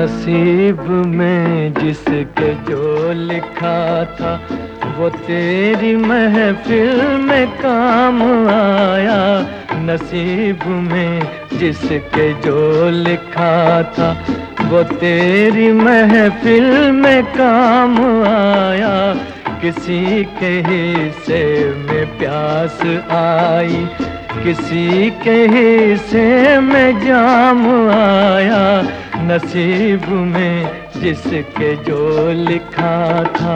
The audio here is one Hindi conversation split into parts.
नसीब में जिसके जो लिखा था वो तेरी महफिल में काम आया। नसीब में जिसके जो लिखा था वो तेरी महफिल में काम आया। किसी के हिस्से में प्यास आई, किसी के हिस्से में जाम आया। नसीब में जिसके जो लिखा था।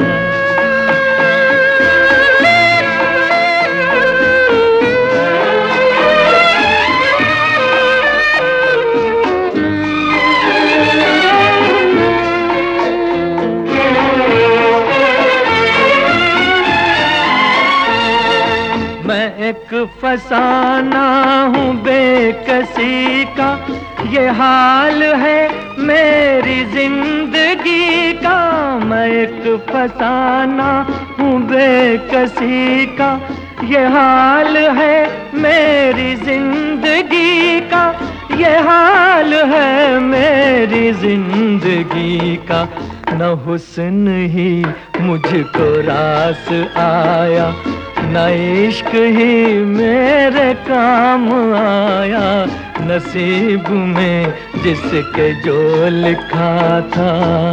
मैं एक फसाना हूँ बेकसी का, ये हाल है मेरी जिंदगी का। मैं एक फसाना हूँ बेकसी का, ये हाल है मेरी जिंदगी का। ये हाल है मेरी जिंदगी का। न हुस्न ही मुझको रास आया, न इश्क ही मेरे काम आया। नसीब में जिसके जो लिखा था।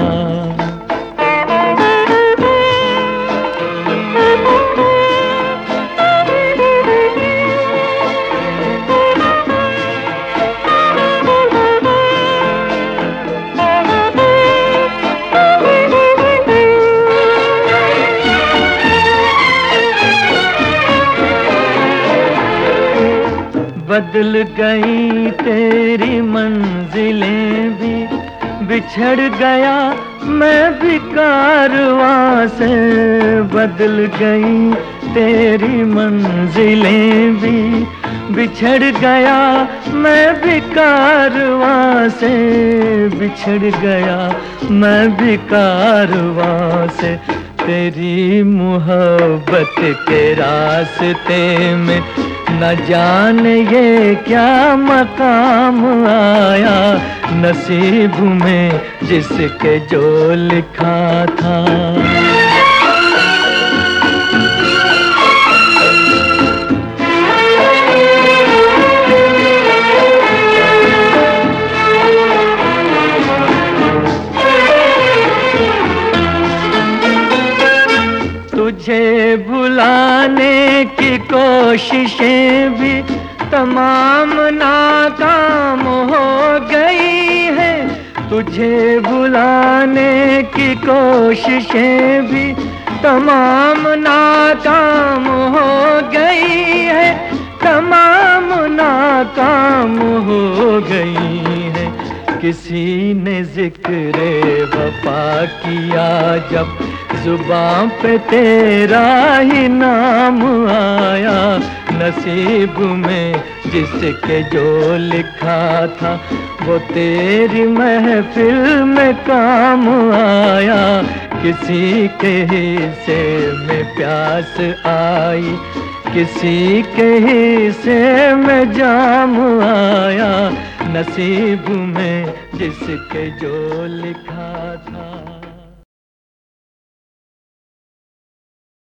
बदल गई तेरी मंजिलें भी, बिछड़ गया मैं भी कारवां से। बदल गई तेरी मंजिलें भी, बिछड़ गया मैं भी कारवां से। बिछड़ गया मैं भी कारवां से। तेरी मोहब्बत के रास्ते में न जाने ये क्या मकाम आया। नसीब में जिसके जो लिखा था। तुझे भुलाने की कोशिशें भी तमाम नाकाम हो गई हैं। तुझे भुलाने की कोशिशें भी तमाम नाकाम हो गई है। तमाम नाकाम हो गई है। किसी ने जिक्र वफा किया जब, जुबां पे तेरा ही नाम आया। नसीब में जिसके जो लिखा था वो तेरी महफिल में काम आया। किसी के हिस्से में प्यास आई, किसी के हिस्से में जाम आया। नसीब में जिसके जो लिखा था।